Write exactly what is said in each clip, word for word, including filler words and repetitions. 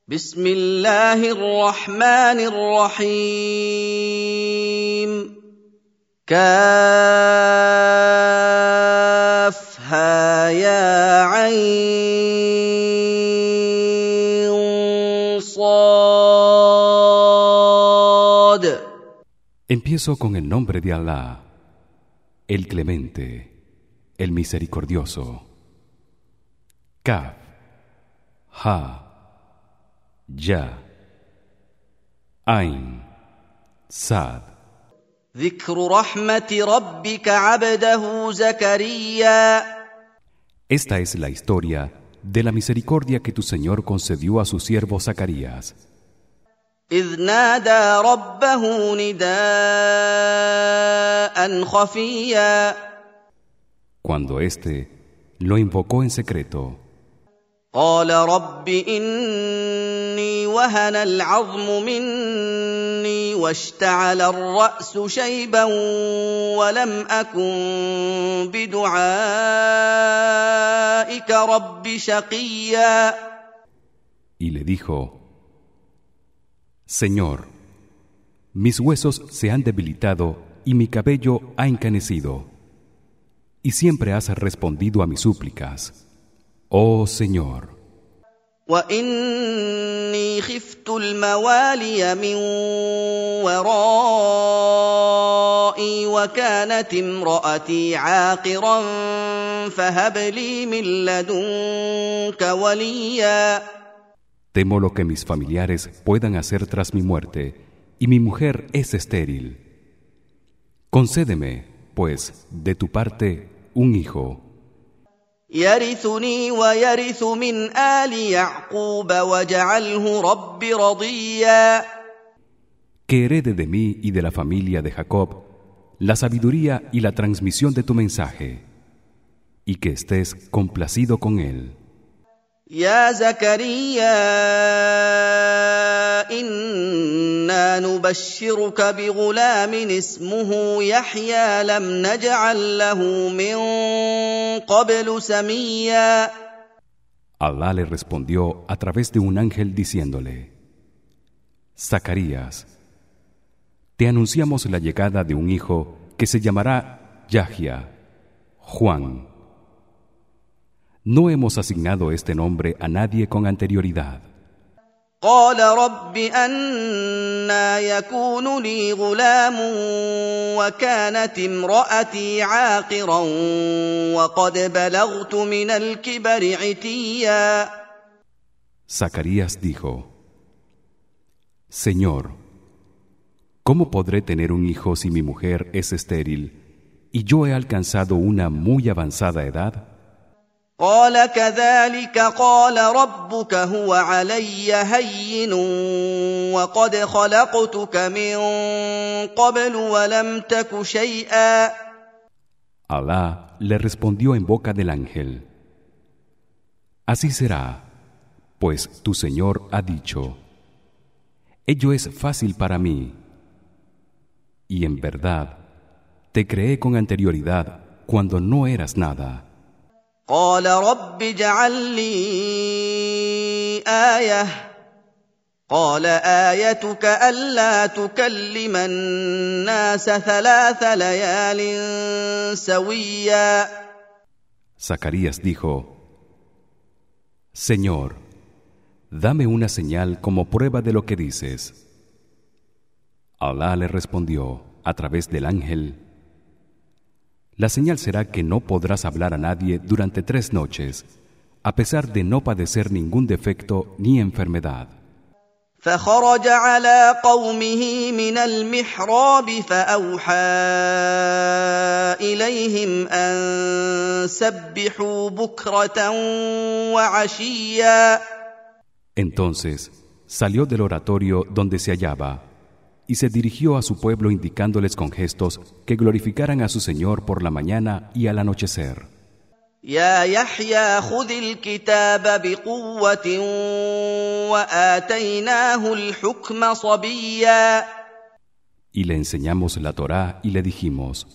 بسم الله الرحمن الرحيم كافها يا عين صاد. Empiezo con el nombre de Allah, el Clemente, el Misericordioso. Kaf, Ha, Ya, Ain, Sad. ذكر رحمة ربك عبده زكريا. Esta es la historia de la misericordia que tu Señor concedió a su siervo Zacarías. إذ نادى ربه نداء خفيا. Cuando éste lo invocó en secreto, قال رب إني وهن العظم مني واشتعل الرأس شيبا ولم أكن بدعائك رب شقيا. y le dijo: Señor, mis huesos se han debilitado y mi cabello ha encanecido, y siempre has respondido a mis súplicas, oh Señor. وإني خفت الموالي من ورائي وكانت امرأتي عاقرا فهب لي من لدنك وليا. Temo lo que mis familiares puedan hacer tras mi muerte, y mi mujer es estéril. Concédeme, pues, de tu parte, un hijo. يرثني ويرث من آل يعقوب واجعله رب رضيا. Que herede de mí y de la familia de Jacob la sabiduría y la transmisión de tu mensaje, y que estés complacido con él. يا زكريا إنا نبشرك بغلام اسمه يحيى لم نجعل له من قبل سميا. Allah le respondió a través de un ángel diciéndole: Zacarías, te anunciamos la llegada de un hijo que se llamará Yahya, Juan. No hemos asignado este nombre a nadie con anterioridad. قال رب أنى يكون لي غلام وكانت امرأتي عاقرا وقد بلغت من الكبر عتيا. Zacarías dijo: Señor, ¿cómo podré tener un hijo si mi mujer es estéril y yo he alcanzado una muy avanzada edad? قال كذلك قال ربك هو علي هين وقد خلقتك من قبل ولم تك شيئا. Allah le respondió en boca del ángel: Así será, pues tu Señor ha dicho: Ello es fácil para mí, y en verdad te creé con anterioridad cuando no eras nada. قال رب اجعل لي آية. قال آيتك ألا تكلم الناس ثلاث ليال سويا. Zacarías dijo: Señor, dame una señal como prueba de lo que dices. Allah le respondió a través del ángel: La señal será que no podrás hablar a nadie durante tres noches, a pesar de no padecer ningún defecto ni enfermedad. فخرج على قومه من المحراب فأوحى إليهم أن سبحوا بكرة وعشيا. Entonces salió del oratorio donde se hallaba y se dirigió a su pueblo indicándoles con gestos que glorificaran a su Señor por la mañana y al anochecer. يا يحيى خذ الكتاب بقوة وآتيناه الحكم صبيا. Y le enseñamos la Torá y le dijimos: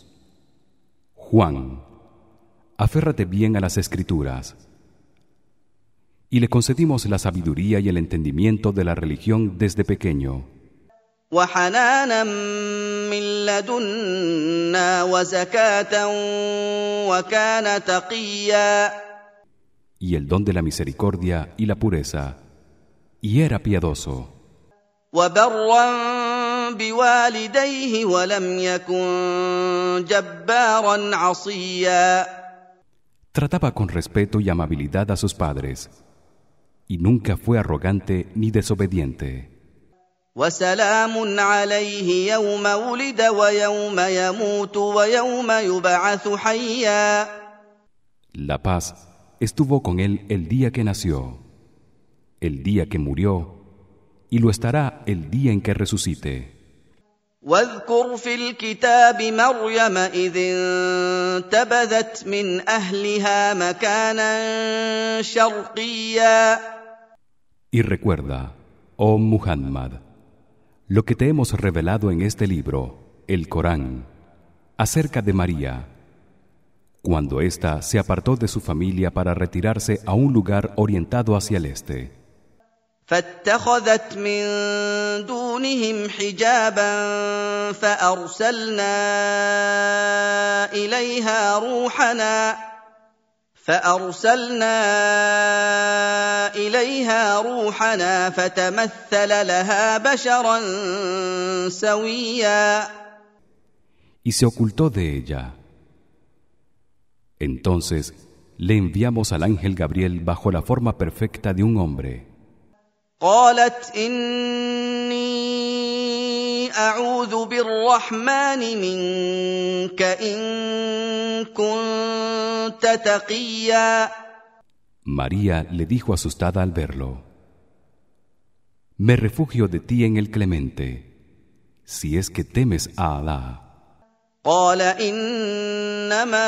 Juan, aférrate bien a las Escrituras. y le concedimos la sabiduría y el entendimiento de la religión desde pequeño. وحنانا من لدنا وزكاة وكان تقيا. Y el don de la misericordia y la pureza, y era piadoso. وبرا بوالديه ولم يكن جبارا عصيا. Trataba con respeto y amabilidad a sus padres, y nunca fue arrogante ni desobediente. وسلام عليه يوم ولد ويوم يموت ويوم يبعث حيا. La paz estuvo con él el día que nació, el día que murió, y lo estará el día en que resucite. واذكر في الكتاب مريم إذ انتبذت من أهلها مكانا شرقيا. Y recuerda, oh Muhammad, lo que te hemos revelado en este libro, el Corán, acerca de María, cuando ésta se apartó de su familia para retirarse a un lugar orientado hacia el este. فاتخذت من دونهم حجابا فأرسلنا إليها روحنا فأرسلنا إليها روحنا فتمثل لها بشرا سويا. Y se ocultó de ella. Entonces le enviamos al ángel Gabriel bajo la forma perfecta de un hombre. قالت إني أعوذ بالرحمن منك إن كنت تقيا. María le dijo asustada al verlo: Me refugio de ti en el Clemente, si es que temes a Alá. قال إنما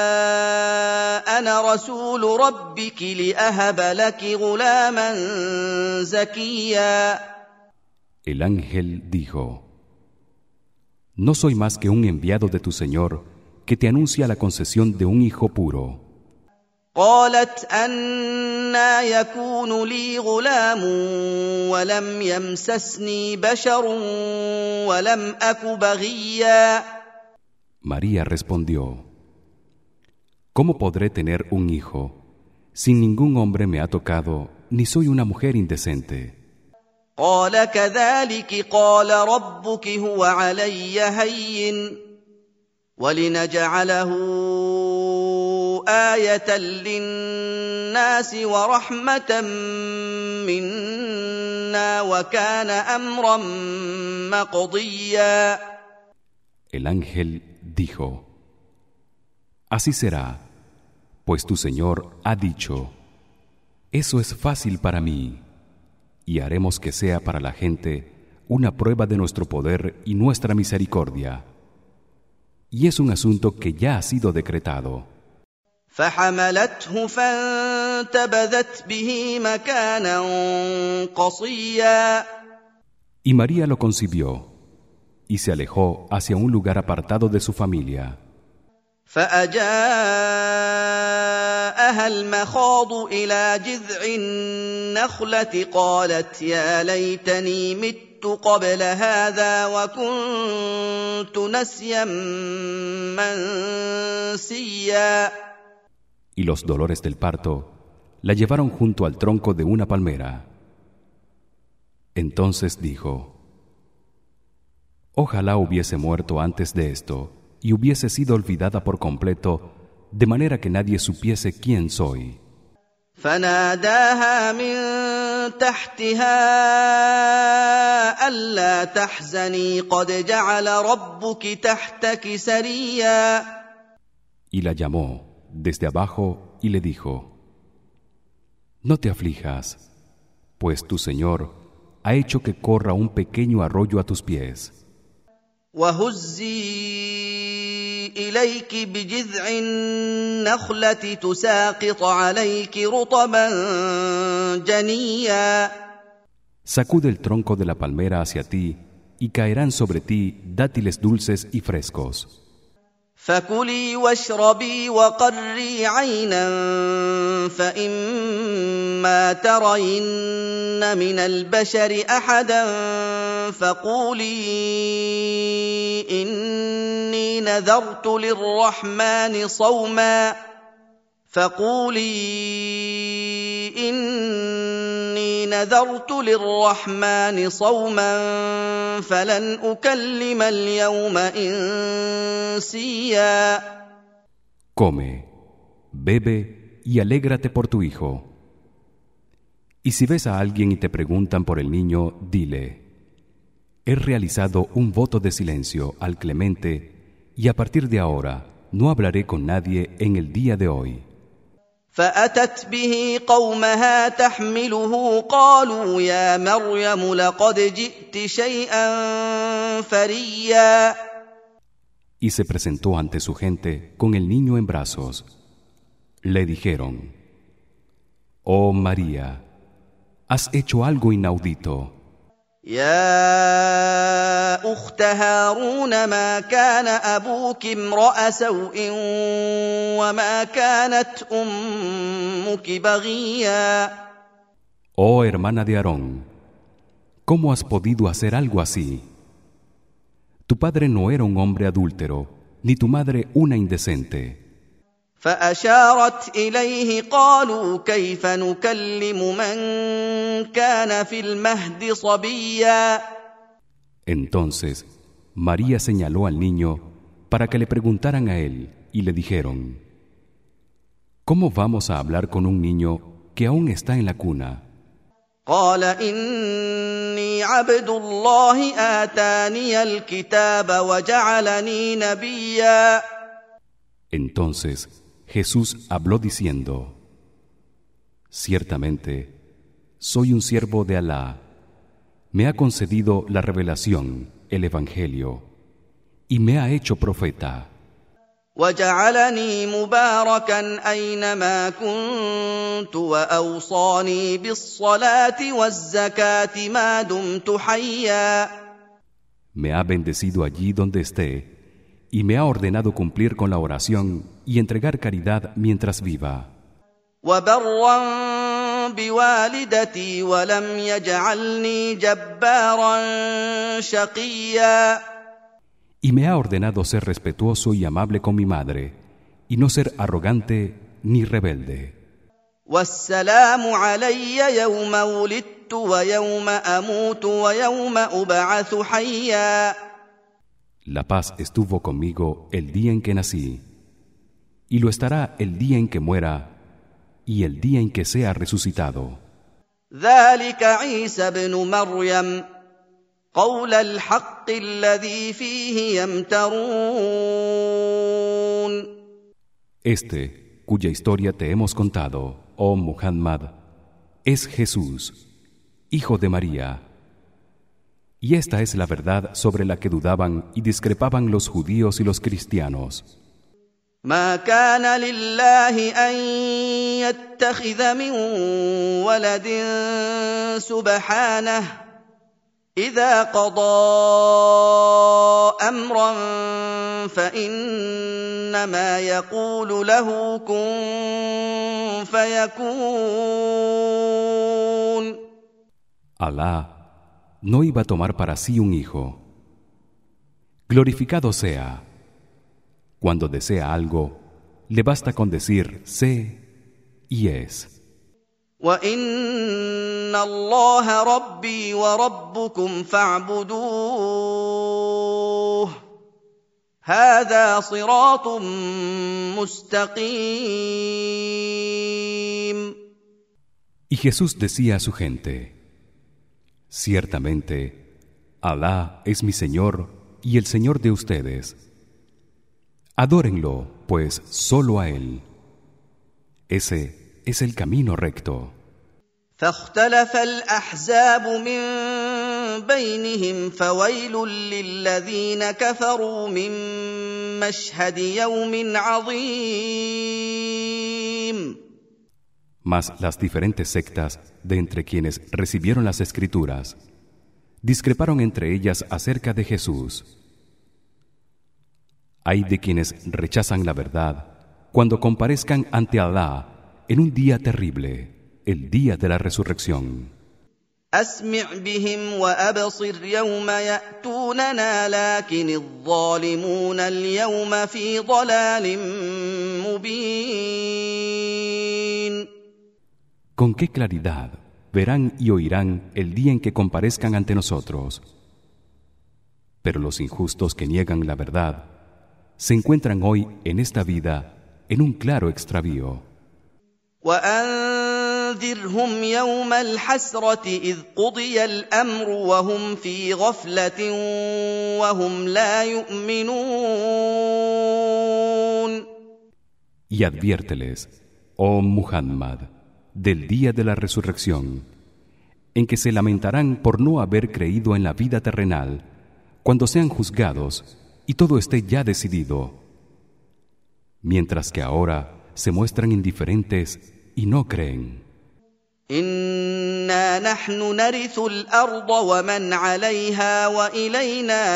أنا رسول ربك لأهب لك غلاما زكيا. El ángel dijo: No soy más que un enviado de tu Señor que te anuncia la concesión de un hijo puro. قالت أنى يكون لي غلام ولم يمسسني بشر ولم أك بغيا. María respondió: ¿Cómo podré tener un hijo si ningún hombre me ha tocado ni soy una mujer indecente? قال كذلك قال ربك هو علي هين ولنجعله آية للناس ورحمة منا وكان أمرا مقضيا. El ángel dijo: Así será, pues tu Señor ha dicho: Eso es fácil para mí, y haremos que sea para la gente una prueba de nuestro poder y nuestra misericordia. Y es un asunto que ya ha sido decretado. فحملته فانتبذت به مكانا قصيا. Y María lo concibió y se alejó hacia un lugar apartado de su familia. فأجاءها المخاض إلى جذع النخلة قالت يا ليتني مت قبل هذا وكنت نسيا منسيا. Y los dolores del parto la llevaron junto al tronco de una palmera. Entonces dijo: Ojalá hubiese muerto antes de esto y hubiese sido olvidada por completo, de manera que nadie supiese quién soy. فناداها من تحتها ألا تحزني قد جعل ربك تحتك سريا. Y la llamó desde abajo y le dijo: No te aflijas, pues tu Señor ha hecho que corra un pequeño arroyo a tus pies. وهزي إليك بجذع النخلة تساقط عليك رطبا جنيا. Sacude el tronco de la palmera hacia ti y caerán sobre ti dátiles dulces y frescos. فكلي واشربي وقري عينا فإما ترين من البشر أحدا فقولي إني نذرت للرحمن صوما فقولي إني نذرت للرحمن صوما فلن أكلم اليوم إنسيا. Come, bebe y alégrate por tu hijo. Y si ves a alguien y te preguntan por el niño, dile: he realizado un voto de silencio al Clemente y a partir de ahora no hablaré con nadie en el día de hoy. فأتت به قومها تحمله قالوا يا مريم لقد جئت شيئا فريا. Y se presentó ante su gente con el niño en brazos. Le dijeron: oh María, has hecho algo inaudito. يا أخت هارون ما كان أبوك امرأ سوء وما كانت أمك بغيا. Oh hermana de Aarón, ¿cómo has podido hacer algo así? Tu padre no era un hombre adúltero, ni tu madre una indecente. فأشارت إليه قالوا كيف نكلم من كان في المهد صبيا. Entonces María señaló al niño para que le preguntaran a él y le dijeron: ¿cómo vamos a hablar con un niño que aún está en la cuna? قال إني عبد الله آتاني الكتاب وجعلني نبيا. Entonces Jesús habló diciendo: ciertamente soy un siervo de Alá, me ha concedido la revelación, el evangelio, y me ha hecho profeta. وجعلني مباركا أينما كنت وأوصاني بالصلاة والزكاة ما دمت حيا. Me ha bendecido allí donde esté y me ha ordenado cumplir con la oración y entregar caridad mientras viva. وبرا بوالدتي ولم يجعلني جبارا شقيا. Y me ha ordenado ser respetuoso y amable con mi madre y no ser arrogante ni rebelde. والسلام علي يوم ولدت ويوم أموت ويوم أبعث حيا. La paz estuvo conmigo el día en que nací, y lo estará el día en que muera y el día en que sea resucitado. ذلك عيسى ابن مريم قول الحق الذي فيه يمترون. Este, cuya historia te hemos contado, oh Muhammad, es Jesús, hijo de María. Y esta es la verdad sobre la que dudaban y discrepaban los judíos y los cristianos. ما كان لله أن يتخذ من ولد سبحانه إذا قضى أمرا فإنما يقول له كن فيكون. Alá no iba a tomar para sí un hijo. Glorificado sea. Cuando desea algo, le basta con decir sé y es. وَإِنَّ اللَّهَ رَبِّي وَرَبُّكُمْ فَاعْبُدُوهُ هَذَا صِرَاطٌ مُسْتَقِيمٌ. Y Jesús decía a su gente: ciertamente Alá es mi Señor y el Señor de ustedes. Adórenlo, pues, solo a él. Ese es el camino recto. فاختلف الأحزاب من بينهم فويل للذين كفروا من مشهد يوم عظيم. Mas las diferentes sectas de entre quienes recibieron las escrituras discreparon entre ellas acerca de Jesús. Ay de quienes rechazan la verdad cuando comparezcan ante Allah en un día terrible, el día de la resurrección. أسمع بهم وأبصر يوم يأتوننا لكن الظالمون اليوم في ضلال مبين. Con qué claridad verán y oirán el día en que comparezcan ante nosotros. Pero los injustos que niegan la verdad se encuentran hoy en esta vida en un claro extravío. وأنذرهم يوم الحسرة إذ قضي الأمر وهم في غفلة وهم لا يؤمنون. Y adviérteles, oh Muhammad, del día de la resurrección, en que se lamentarán por no haber creído en la vida terrenal, cuando sean juzgados y todo esté ya decidido, mientras que ahora se muestran indiferentes y no creen. إنا نحن نرث الأرض ومن عليها وإلينا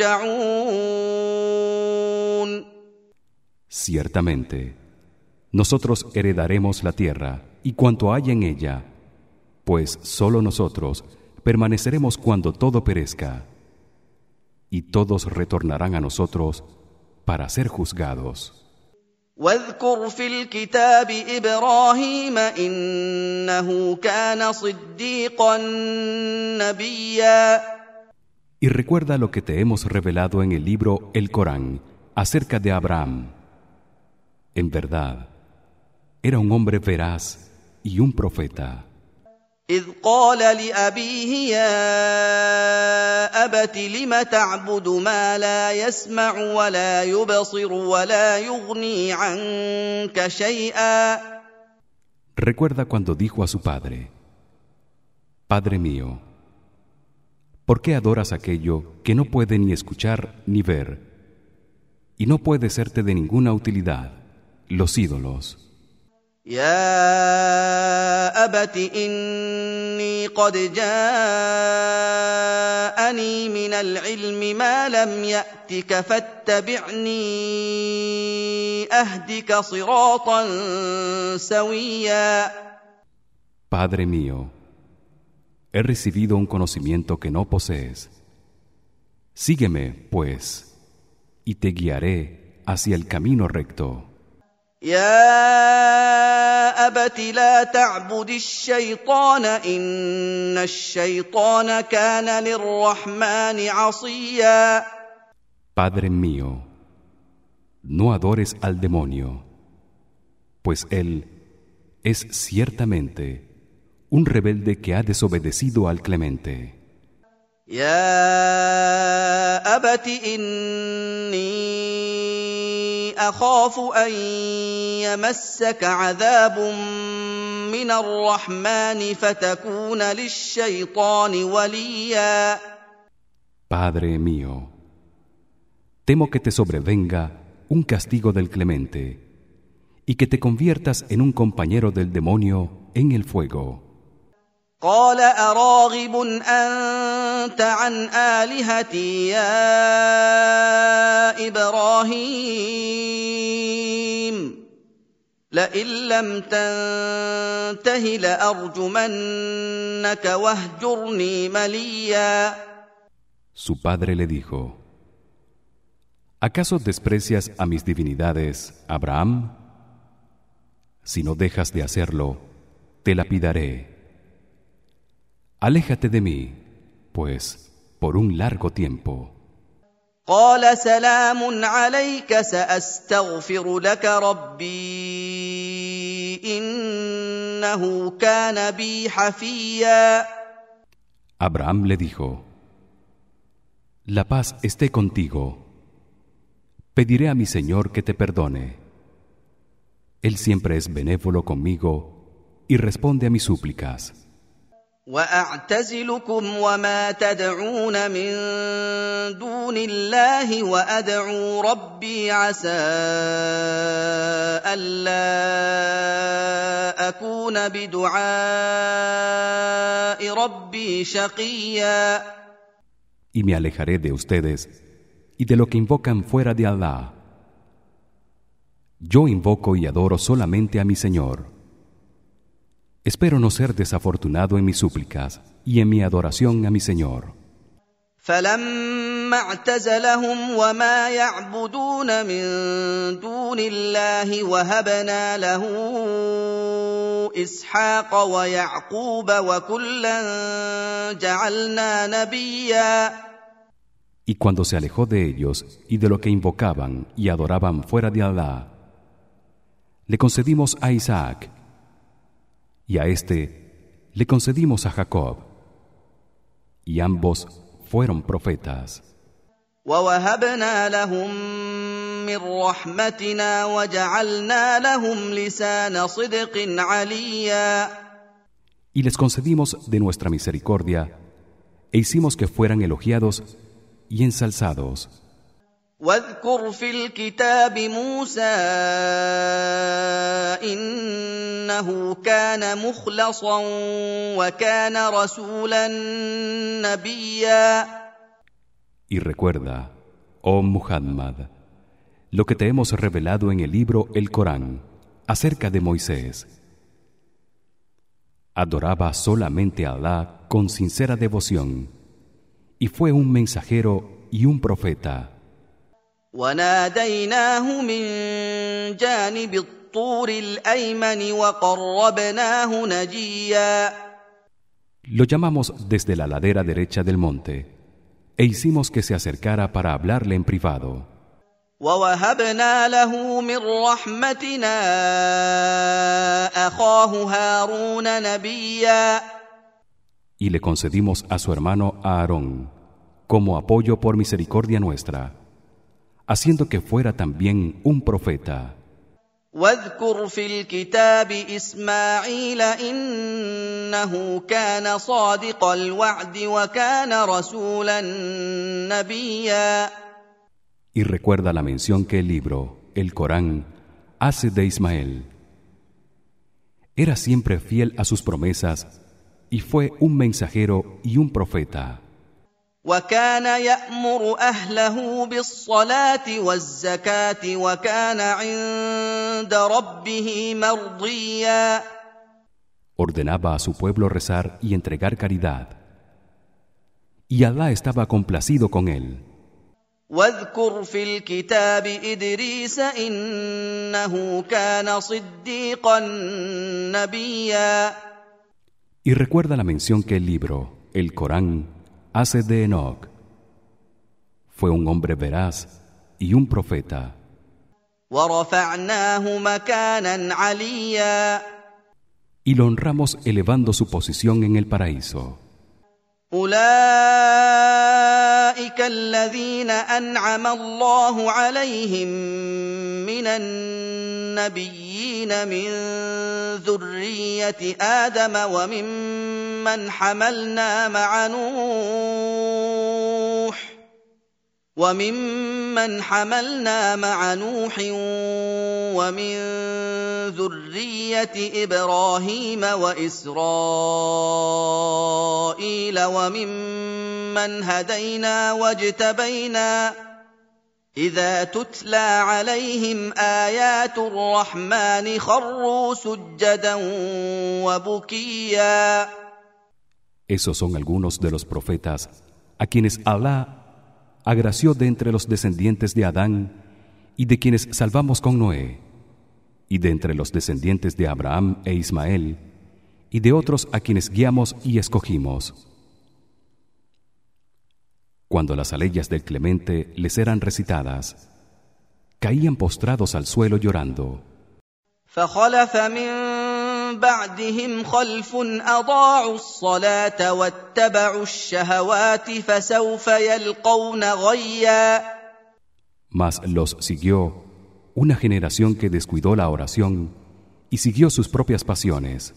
يرجعون. Ciertamente, nosotros heredaremos la tierra y cuanto haya en ella, pues solo nosotros permaneceremos cuando todo perezca, y todos retornarán a nosotros para ser juzgados. واذكر في الكتاب إبراهيم إنه كان صديقا نبيا. Y recuerda lo que te hemos revelado en el libro El Corán acerca de Abraham. En verdad, era un hombre veraz y un profeta. إذ قال لأبيه يا أبت لم تعبد ما لا يسمع ولا يبصر ولا يغني عنك شيئا. Recuerda cuando dijo a su padre: Padre mío, ¿por qué adoras aquello que no puede ni escuchar ni ver y no puede serte de ninguna utilidad, los ídolos? يا أبت إني قد جاءني من العلم ما لم يأتك فاتبعني أهدك صراطا سويا. Padre mío, he recibido un conocimiento que no posees. Sígueme, pues, y te guiaré hacia el camino recto. يا أبت لا تعبد الشيطان إن الشيطان كان للرحمن عصيا. Padre mío, no adores al demonio, pues él es ciertamente un rebelde que ha desobedecido al Clemente. يا أبت إني أخاف أن يمسك عذاب من الرحمن فتكون للشيطان وليا. Padre mío, temo que te sobrevenga un castigo del Clemente y que te conviertas en un compañero del demonio en el fuego. قال أراغب أنت عن آلهتي يا إبراهيم لئن لم تنته لأرجمنك واهجرني مليا. Su padre le dijo: ¿Acaso desprecias a mis divinidades, Abraham? Si no dejas de hacerlo, te lapidaré. Aléjate de mí, pues, por un largo tiempo. قال سلام عليك سأستغفر لك ربي إنه كان بي حفيا. Abraham le dijo: La paz esté contigo. Pediré a mi Señor que te perdone. Él siempre es benévolo conmigo y responde a mis súplicas. وأعتزلكم وما تدعون من دون الله وأدعو ربي عسى ألا أكون بدعاء ربي شقيا. Y me alejaré de ustedes y de lo que invocan fuera de Allah. Yo invoco y adoro solamente a mi Señor. Espero no ser desafortunado en mis súplicas y en mi adoración a mi Señor. فلما اعتزلهم وما يعبدون من دون الله وهبنا له إسحاق ويعقوب وكلا جعلنا نبيا. Y cuando se alejó de ellos y de lo que invocaban y adoraban fuera de Allah, le concedimos a Isaac, y a este le concedimos a Jacob, y ambos fueron profetas. ووهبنا لهم من رحمتنا وجعلنا لهم لسان صدق عليا. Y les concedimos de nuestra misericordia e hicimos que fueran elogiados y ensalzados. واذكر في الكتاب موسى إنه كان مخلصا وكان رسولا نبيا. Y recuerda, oh Muhammad, lo que te hemos revelado en el libro el Corán acerca de Moisés. Adoraba solamente a Allah con sincera devoción y fue un mensajero y un profeta. وناديناه من جانب الطور الأيمن وقربناه نجيا. Lo llamamos desde la ladera derecha del monte e hicimos que se acercara para hablarle en privado. ووهبنا له من رحمتنا أخاه هارون نبيا. Y le concedimos a su hermano Aarón como apoyo por misericordia nuestra, haciendo que fuera también un profeta. واذكر في الكتاب إسماعيل إنه كان صادق الوعد وكان رسولا نبيا. Y recuerda la mención que el libro, el Corán, hace de Ismael. Era siempre fiel a sus promesas y fue un mensajero y un profeta. وكان يأمر أهله بالصلاة والزكاة وكان عند ربه مرضيا. Ordenaba a su pueblo rezar y entregar caridad. Y Allah estaba complacido con él. واذكر في الكتاب إدريس إنه كان صديقا نبيا. Y recuerda la mención que el libro, el Corán, hace de Enoc. Fue un hombre veraz y un profeta. ورفعناه مكانا عليا. Y lo honramos elevando su posición en el paraíso. أولئك الذين أنعم الله عليهم من النبيين من ذرية آدم وممن حملنا مع نوح وممن حملنا مع نوح ومن ذرية إبراهيم وإسرائيل وممن هدينا واجتبينا إذا تتلى عليهم آيات الرحمن خروا سجدا وبكيا. Esos son algunos de los profetas a quienes Allah agració de entre los descendientes de Adán y de quienes salvamos con Noé, y de entre los descendientes de Abraham e Ismael, y de otros a quienes guiamos y escogimos. Cuando las aleyas del Clemente les eran recitadas, caían postrados al suelo llorando. فخلف من بعدهم خلف أضاعوا الصلاة واتبعوا الشهوات فسوف يلقون غيا. Mas los siguió una generación que descuidó la oración y siguió sus propias pasiones.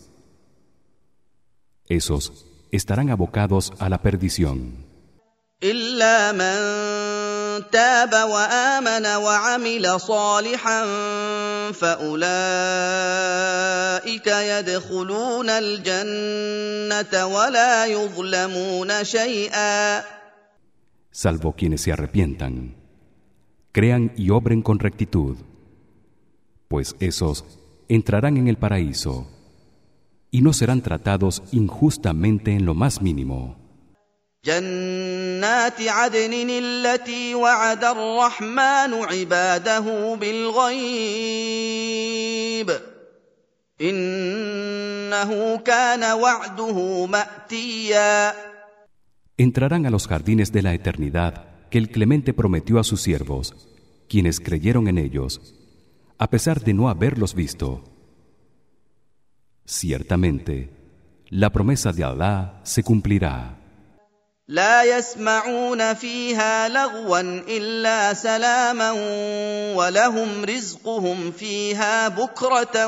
Esos estarán abocados a la perdición. إلا من تاب وآمن وعمل صالحا فأولئك يدخلون الجنة ولا يظلمون شيئا. Salvo quienes se arrepientan, crean y obren con rectitud, pues esos entrarán en el paraíso y no serán tratados injustamente en lo más mínimo. جنات عدن التي وعد الرحمن عباده بالغيب إنه كان وعده مأتيا. Entrarán a los jardines de la eternidad que el Clemente prometió a sus siervos, quienes creyeron en ellos, a pesar de no haberlos visto. Ciertamente, la promesa de Allah se cumplirá. لا يسمعون فيها لغوا إلا سلاما ولهم رزقهم فيها بكرة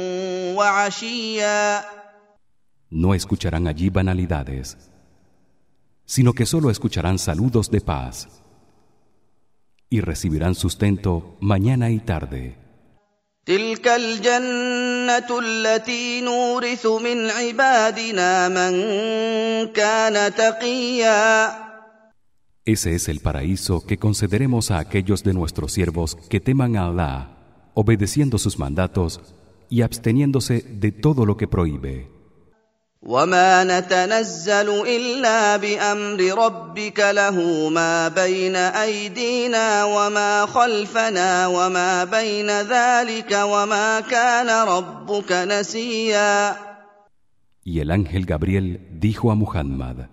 وعشيا. No escucharán allí banalidades, sino que solo escucharán saludos de paz y recibirán sustento mañana y tarde. تلك الجنة التي نورث من عبادنا من كان تقيا. Ese es el paraíso que concederemos a aquellos de nuestros siervos que teman a Allah, obedeciendo sus mandatos y absteniéndose de todo lo que prohíbe. وما نتنزل إلا بأمر ربك له ما بين أيدينا وما خلفنا وما بين ذلك وما كان ربك نسيا. Y el ángel Gabriel dijo a Muhammad: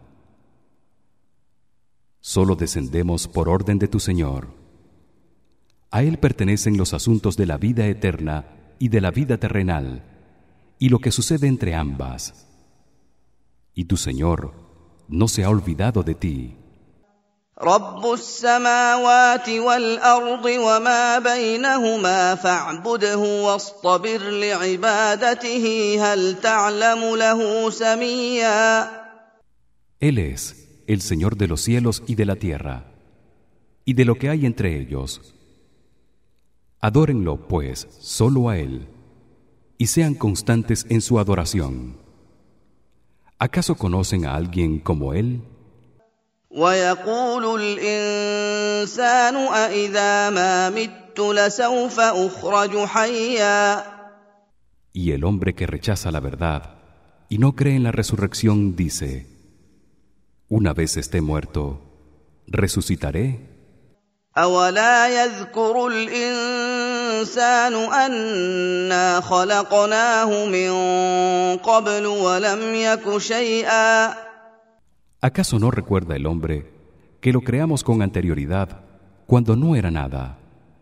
Solo descendemos por orden de tu Señor. A él pertenecen los asuntos de la vida eterna y de la vida terrenal, y lo que sucede entre ambas. Y tu Señor no se ha olvidado de ti. رب السماوات والأرض وما بينهما فاعبده واصطبر لعبادته هل تعلم له سميا. Él es el Señor de los cielos y de la tierra, y de lo que hay entre ellos. Adórenlo, pues, solo a él, y sean constantes en su adoración. ¿Acaso conocen a alguien como él? ويقول الإنسان أإذا ما مت لسوف أخرج حيا. Y el hombre que rechaza la verdad y no cree en la resurrección dice: Una vez esté muerto, ¿resucitaré? أولا يذكر الإنسان أنا خلقناه من قبل ولم يك شيئا. ¿Acaso no recuerda el hombre que lo creamos con anterioridad cuando no era nada?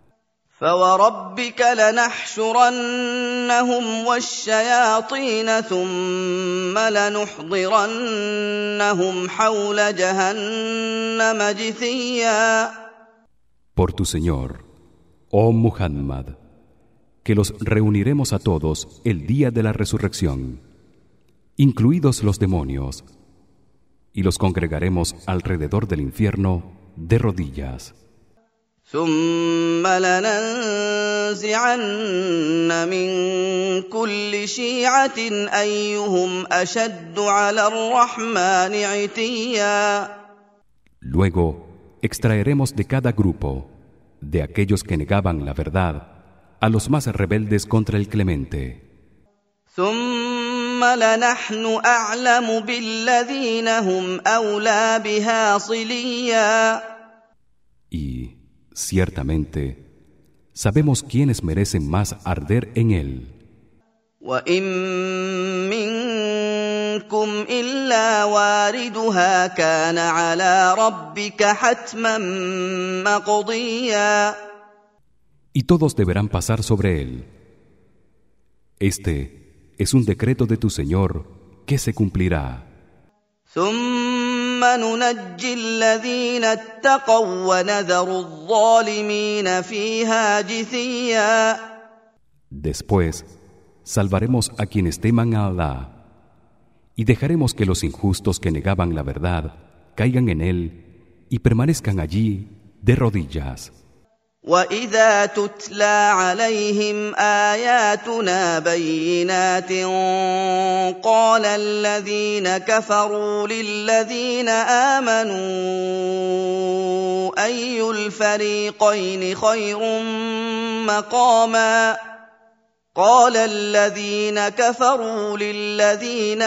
فوربك لنحشرنهم والشياطين ثم لنحضرنهم حول جهنم جثيا. Por tu Señor, oh Muhammad, que los reuniremos a todos el día de la resurrección, incluidos los demonios, y los congregaremos alrededor del infierno de rodillas. ثم لننزعن من كل شيعة أيهم أشد على الرحمن عتيا. Luego extraeremos de cada grupo, de aquellos que negaban la verdad, a los más rebeldes contra el Clemente. ثم لنحن أعلم بالذين هم أولى بها صليا. Y ciertamente sabemos quiénes merecen más arder en él. وإن منكم إلا واردها كان على ربك حتما مقضيا. Y todos deberán pasar sobre él. Este es un decreto de tu Señor que se cumplirá. ثم ننجي الذين اتقوا ونذر الظالمين فيها جثيا. Después salvaremos a quienes teman a Allah y dejaremos que los injustos que negaban la verdad caigan en él y permanezcan allí de rodillas. وَإِذَا تُتْلَىٰ عَلَيْهِمْ آيَاتُنَا بَيِّنَاتٍ قَالَ الَّذِينَ كَفَرُوا لِلَّذِينَ آمَنُوا أَيُّ الْفَرِيقَيْنِ خَيْرٌ مَّقَامًا قَالَ الَّذِينَ كَفَرُوا لِلَّذِينَ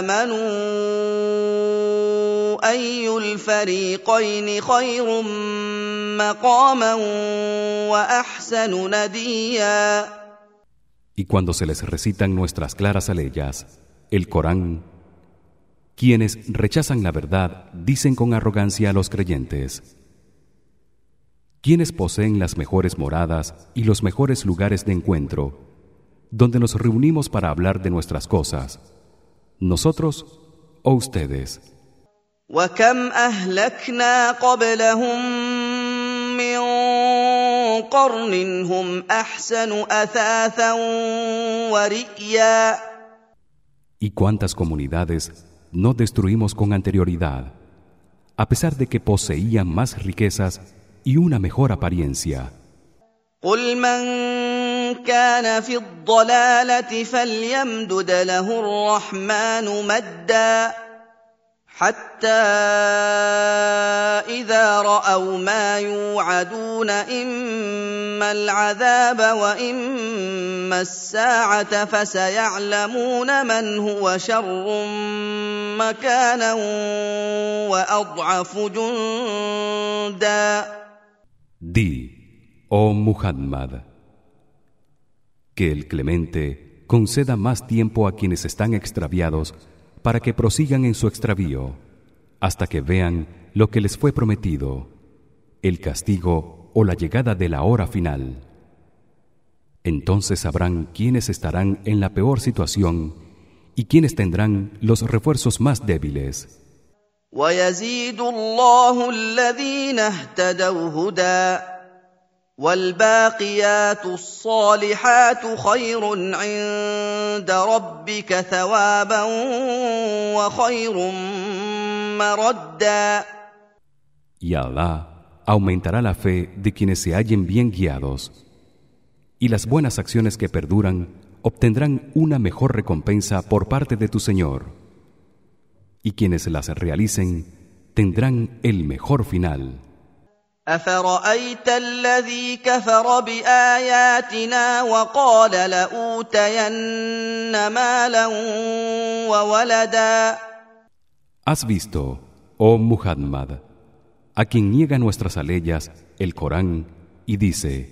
آمَنُوا أَيُّ الْفَرِيقَيْنِ خَيْرٌ مَّقَامًا وَأَحْسَنُ نَدِيًّا. Y cuando se les recitan nuestras claras aleyas, el Corán, quienes rechazan la verdad dicen con arrogancia a los creyentes: ¿quiénes poseen las mejores moradas y los mejores lugares de encuentro, donde nos reunimos para hablar de nuestras cosas, nosotros o ustedes? وَكَمْ أَهْلَكْنَا قَبْلَهُم مِّن قَرْنٍ هُمْ أَحْسَنُ أَثَاثًا وَرِئْيًا. ¿Y cuántas comunidades no destruimos con anterioridad, a pesar de que poseían más riquezas y una mejor apariencia? قُلْ مَن كَانَ فِي الضَّلَالَةِ فَلْيَمْدُدْ لَهُ الرَّحْمَٰنُ مَدًّا حَتَّىٰ إِذَا رَأَوْا مَا يُوعَدُونَ إِمَّا الْعَذَابَ وَإِمَّا السَّاعَةَ فَسَيَعْلَمُونَ مَنْ هُوَ شَرٌّ مَّكَانًا وَأَضْعَفُ جُندًا. Di, oh Muhammad, que el Clemente conceda más tiempo a quienes están extraviados para que prosigan en su extravío hasta que vean lo que les fue prometido, el castigo o la llegada de la hora final. Entonces sabrán quiénes estarán en la peor situación y quiénes tendrán los refuerzos más débiles. وَيَزِيدُ اللَّهُ الَّذِينَ اهْتَدَوْا هُدًى وَالْبَاقِيَاتُ الصَّالِحَاتُ خَيْرٌ عِندَ رَبِّكَ ثَوَابًا وَخَيْرٌ مَّرَدًّا. Y Allah aumentará la fe de quienes se hallen bien guiados, y las buenas acciones que perduran obtendrán una mejor recompensa por parte de tu Señor, y quienes las realicen tendrán el mejor final. أَفَرَأَيْتَ الَّذِي كَفَرَ بِآيَاتِنَا وَقَالَ لَأُوتَيَنَّ مَالًا وَوَلَدًا. ¿Has visto, oh Muhammad, a quien niega nuestras aleyas, el Corán, y dice: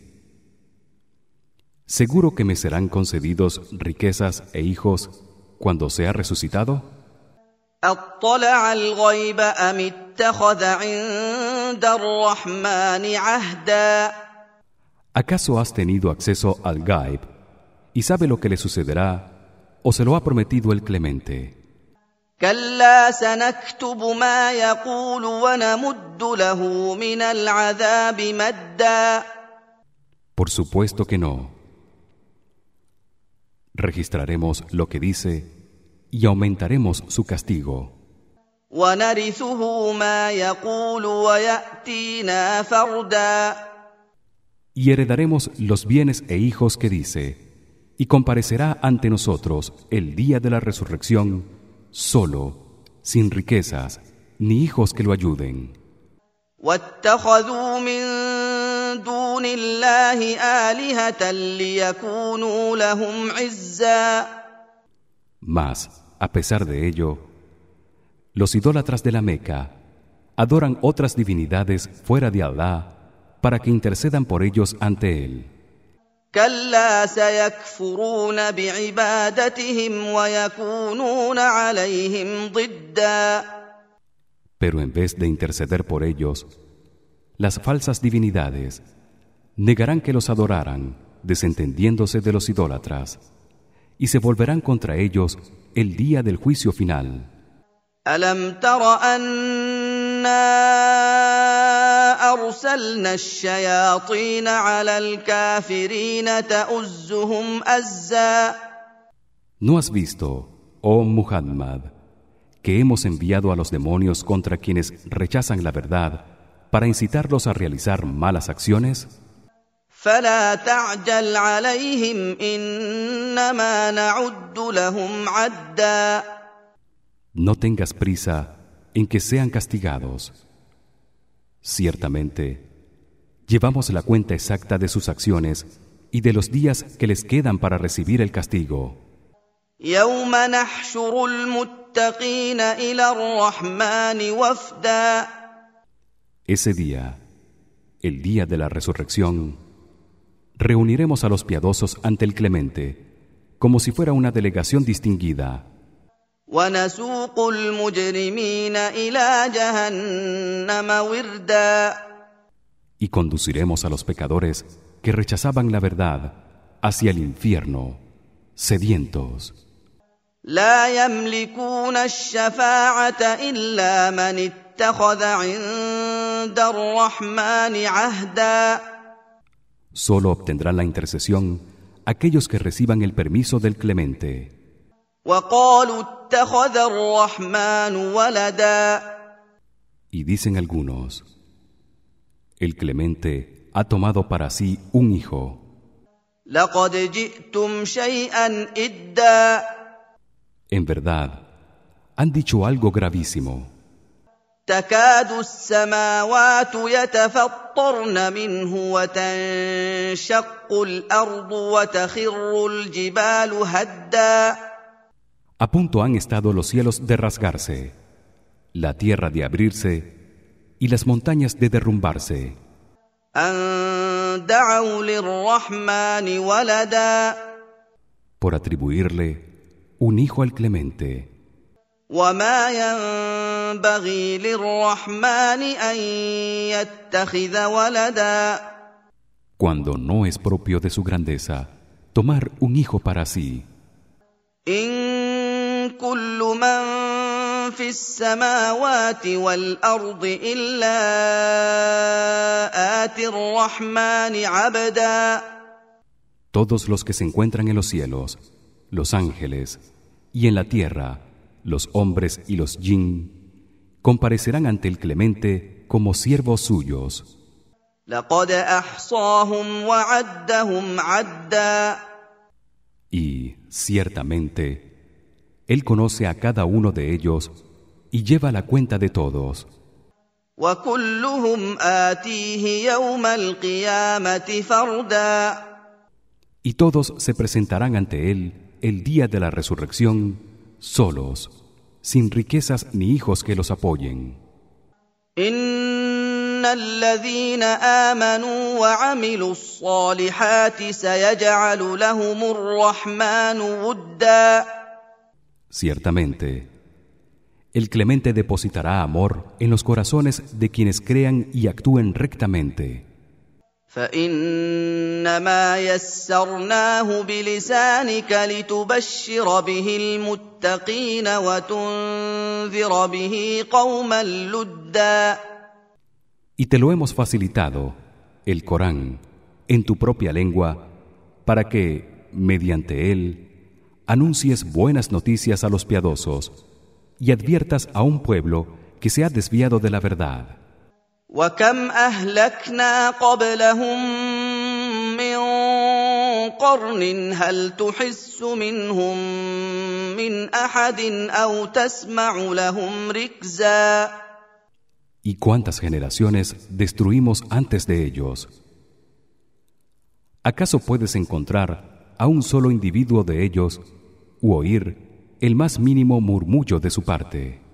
¿seguro que me serán concedidos riquezas e hijos cuando sea resucitado? أَطَّلَعَ الْغَيْبَ أَمِ اتَّخَذَ عِندَ الرَّحْمَٰنِ عَهْدًا. ¿Acaso has tenido acceso al Gaib y sabe lo que le sucederá o se lo ha prometido el Clemente? كَلَّا سَنَكْتُبُ مَا يَقُولُ وَنَمُدُّ لَهُ مِنَ الْعَذَابِ مَدًّا. Por supuesto que no. Registraremos lo que dice y aumentaremos su castigo. وَنَرِثُهُ مَا يَقُولُ وَيَأْتِينَا فَرْدًا. Y heredaremos los bienes e hijos que dice, y comparecerá ante nosotros el día de la resurrección solo, sin riquezas ni hijos que lo ayuden. وَاتَّخَذُوا مِن دُونِ اللَّهِ آلِهَةً لِّيَكُونُوا لَهُمْ عِزًّا. Mas, a pesar de ello, los idólatras de la Meca adoran otras divinidades fuera de Allah para que intercedan por ellos ante él. كَلَّا سَيَكْفُرُونَ بِعِبَادَتِهِمْ وَيَكُونُونَ عَلَيْهِمْ ضِدًّا. Pero en vez de interceder por ellos, las falsas divinidades negarán que los adoraran, desentendiéndose de los idólatras, y se volverán contra ellos el día del juicio final. أَلَمْ تَرَ أَنَّا أَرْسَلْنَا الشَّيَاطِينَ عَلَى الْكَافِرِينَ تَؤُزُّهُمْ أَزًّا. ¿No has visto, oh Muhammad, que hemos enviado a los demonios contra quienes rechazan la verdad para incitarlos a realizar malas acciones? فلا تعجل عليهم إنما نعد لهم عدا. No tengas prisa en que sean castigados. Ciertamente, llevamos la cuenta exacta de sus acciones y de los días que les quedan para recibir el castigo. يوم نحشر المتقين إلى الرحمن وفدا. Ese día, el día de la resurrección, reuniremos a los piadosos ante el Clemente, como si fuera una delegación distinguida. ونسوق المجرمين إلى جهنم وردا. Y conduciremos a los pecadores que rechazaban la verdad hacia el infierno, sedientos. لا يملكون الشفاعة إلا من اتخذ عند الرحمن عهدا. Solo obtendrán la intercesión aquellos que reciban el permiso del Clemente. وقالوا اتخذ الرحمن ولدا. Y dicen algunos: el Clemente ha tomado para sí un hijo. لقد جئتم شيئا إدا. En verdad, han dicho algo gravísimo. تكاد السماوات يتفطرن منه وتنشق الأرض وتخر الجبال هدا. A punto han estado los cielos de rasgarse, la tierra de abrirse y las montañas de derrumbarse. أن دعوا للرحمن ولدا. Por atribuirle un hijo al Clemente. وما ينبغي للرحمن أن يتخذ ولدا. Cuando no es propio de su grandeza tomar un hijo para sí. إن كل من في السماوات والأرض إلا آتي الرحمن عبدا. Todos los que se encuentran en los cielos, los ángeles, y en la tierra, los hombres y los jinn, comparecerán ante el Clemente como siervos suyos. لقد أحصاهم وعدهم عدا. Y, ciertamente, él conoce a cada uno de ellos y lleva la cuenta de todos. وكلهم آتيه يوم القيامة فردا. Y todos se presentarán ante él el día de la resurrección solos, sin riquezas ni hijos que los apoyen. إن الذين آمنوا وعملوا الصالحات سيجعل لهم الرحمن ودا. Ciertamente, el Clemente depositará amor en los corazones de quienes crean y actúen rectamente. فإنما يسرناه بلسانك لتبشر به المتقين وتنذر به قوما لدا. Y te lo hemos facilitado, el Corán, en tu propia lengua, para que, mediante él, anuncies buenas noticias a los piadosos y adviertas a un pueblo que se ha desviado de la verdad. وكم أهلكنا قبلهم من قرن هل تحس منهم من أحد أو تسمع لهم ركزا. ¿Y cuántas generaciones destruimos antes de ellos? ¿Acaso puedes encontrar a un solo individuo de ellos u oír el más mínimo murmullo de su parte?